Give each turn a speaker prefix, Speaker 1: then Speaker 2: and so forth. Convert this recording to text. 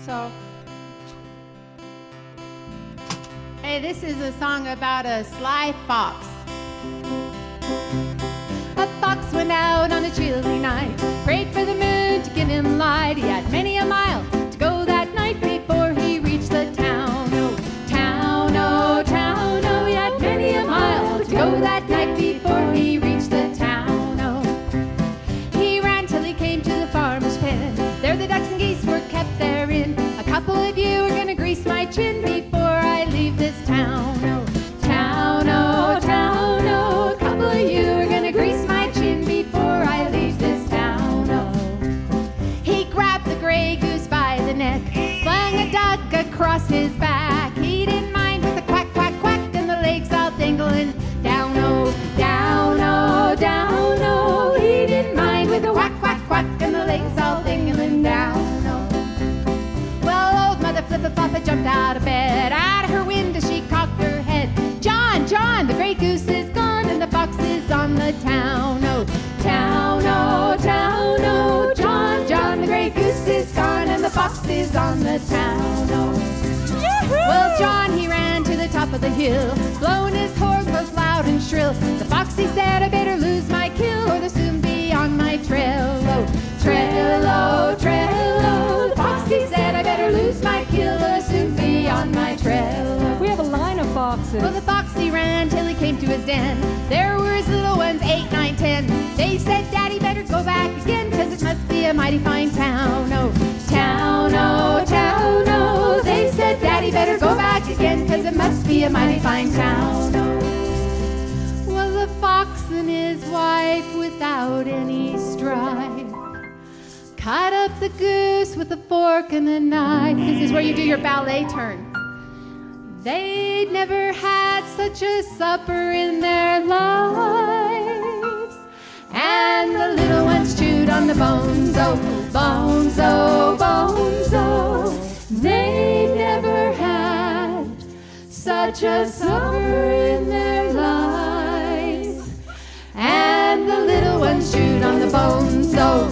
Speaker 1: So,
Speaker 2: Hey, this is a song about a sly fox. A fox went out on a chilly night, prayed for the moon to give him light. He had many a mile to go that night before he reached the town. Oh, town, oh, town, oh, he had many a mile to go that night before he reached the town. Oh, he ran till he came to the farmer's pen. There the ducks and geese were kept therein. A couple of you are gonna grease my chin before I leave this town. Oh, town, oh, town, oh, a couple of you are gonna grease my chin before I leave this town. Oh, he grabbed the gray goose by the neck, flung a duck across his back. He didn't mind with the quack, quack, quack, and the legs all dangling down, oh, down, oh, down, oh. He didn't mind with the quack, quack, quack, and the legs all dangling down, oh. Well, old Mother Flip-a-Floppa jumped out of bed. Out of her window she cocked her head. John, John, the gray goose is gone and the fox is on the town. Oh, town, oh, town, oh. John, John, the gray goose is gone and the fox is on the town. Oh. Well, John, he ran to the top of the hill, blowing his horn both loud and shrill. The fox, he said, I better lose my kill or they'll soon be on my trail. Oh, trail, oh, trail, oh. The fox, he said, I better lose my kill or they'll soon be on my trail.
Speaker 1: we have a line of foxes.
Speaker 2: Well, the fox, he ran till he came to his den. There were his little ones, 8, 9, 10. They said, Daddy, better go back again, 'cause it must be a mighty fine town. Oh, town, oh, town, oh. They said, Daddy, better go back again, 'cause it must be a mighty fine town. Oh. Well, the fox and his wife, without any strife, cut up the goose with a fork and a knife. This is where you do your ballet turn. They'd never had such a supper in their lives. And the little ones chewed on the bones, oh, bones, oh, bones, oh. They'd never had such a supper in their lives. And the little ones chewed on the bones, oh.